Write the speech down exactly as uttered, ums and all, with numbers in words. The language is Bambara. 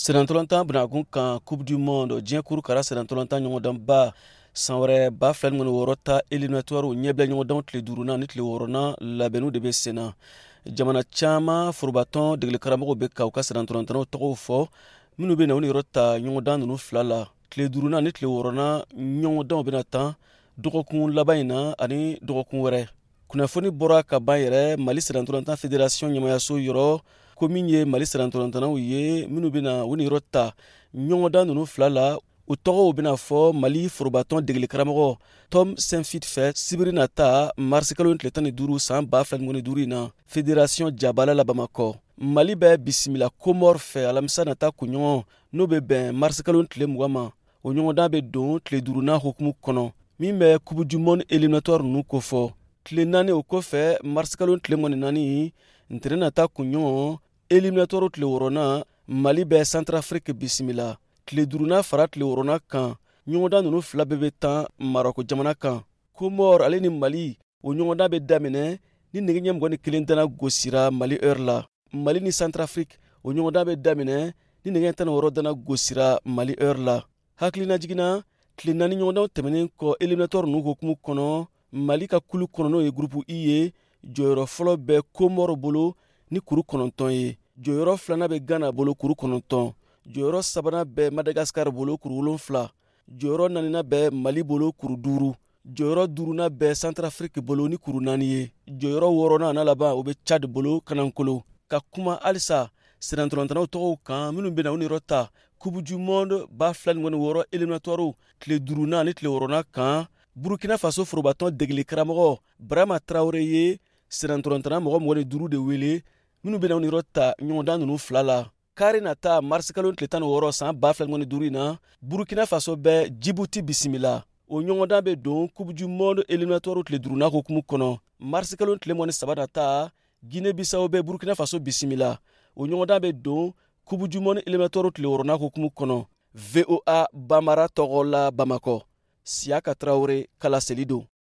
Senantolanta bnagun kan Coupe du Monde diɲɛ kuru kara senantolanta ɲɔgɔndan ba san wɛrɛ ba fila ni wɔɔrɔ ta éliminatoire ɲɛbila ɲɔgɔndanw tile duurunan ni tile wɔɔrɔnan labɛnniw de bɛ senna. Jamana caman forobatɔn degeli karamɔgɔw bɛ ka u ka senantolantanaw tɔgɔw fɔ minnu bɛ na u ni yɔrɔ ta ɲɔgɔndan ninnu fila la. Tile duurunan ni tile wɔɔrɔnan ɲɔgɔndanw bɛna tan dɔgɔkun laban in na ani dɔgɔkun wɛrɛ. Kunnafoni bɔra ka ban yɛrɛ Mali senantolantan fédération ɲɛmayaso yɔrɔ ko min ye Mali senantolantanaw ye minnu bɛna u ni yɔrɔ ta ɲɔgɔndan ninnu fila la. U tɔgɔw bɛna fɔ Mali forobatɔn degeli karamɔgɔ Tom Saintfiet fɛ sibiri nata marisi kalo tile tan ni duuru san ba fila ni duuru in na fédération Jabala la Bamakɔ. Mali bɛ bisimila Comore fɛ alamisa nata kunɲɔgɔn n'o bɛ bɛn marisi kalo tile mugan ma. O ɲɔgɔndan bɛ don tile duurunan hukumu kɔnɔ min bɛ Coupe du Monde éliminatoire ninnu kofɔ. Tile naani o kɔfɛ marisi kalo tile mugan ni naani ntɛnɛn nata kunɲɔgɔn éliminatoire tile wɔɔrɔnan Mali bɛ Centrafrique bisimila. Tile duurunan fara tile wɔɔrɔnan kan ɲɔgɔndan ninnu fila bɛɛ bɛ tan Marɔku jamana kan. Comore ale ni Mali o ɲɔgɔndan bɛ daminɛ ni nɛgɛ ɲɛ mugan ni kelen dana gosira Mali heure la. Mali ni Centrafrique o ɲɔgɔndan bɛ daminɛ ni nɛgɛ tan ni wɔɔrɔ dana gosira Mali heure la. Hakilina jiginna tile naani ɲɔgɔndanw tɛmɛnen kɔ éliminatoire ninnu hukumu kɔnɔ Mali ka kulu kɔnɔ n'o ye groupe I ye jɔyɔrɔ fɔlɔ bɛ Comore bolo ni kuru kɔnɔntɔn ye. Jɔyɔrɔ filanan bɛ Ghana bolo kuru kɔnɔntɔn. Jɔyɔrɔ sabanan bɛ Madagascar bolo kuru wolonfila. Jɔyɔrɔ naaninan bɛ Mali bolo kuru duuru. Jɔyɔrɔ duurunan bɛ Centrafrique bolo ni kuru naani ye. Jɔyɔrɔ wɔɔrɔnan n'a laban o bɛ Tchad bolo kanankolo. Ka kuma halisa senantolantanaw tɔgɔw kan minnu bɛna u ni yɔrɔ ta Coupe du Monde ba fila ni wɔɔrɔ éliminatoire tile duurunan ni tile wɔɔrɔnan kan Burkina Faso forobatɔn degeli karamɔgɔ Brahima Traoré ye senantolantana mɔgɔ mugan ni duuru de wele minnu bɛna u ni yɔrɔ ta ɲɔgɔndan ninnu fila la. Kari nata marisi kalo tile tan ni wɔɔrɔ san ba fila ni duuru in na Burkina Faso bɛ Djibouti bisimila. O ɲɔgɔndan bɛ don Coupe du Monde éliminatoire tile duurunan hukumu kɔnɔ. Marisi kalo tile mugan ni saba nata Guinée Bissau bɛ Burkina Faso bisimila. O ɲɔgɔndan bɛ don Coupe du Monde éliminatoire tile wɔɔrɔnan hukumu kɔnɔ. V O A Bambara tɔgɔ la Bamakɔ. Siaka Traoré, Kala Selido.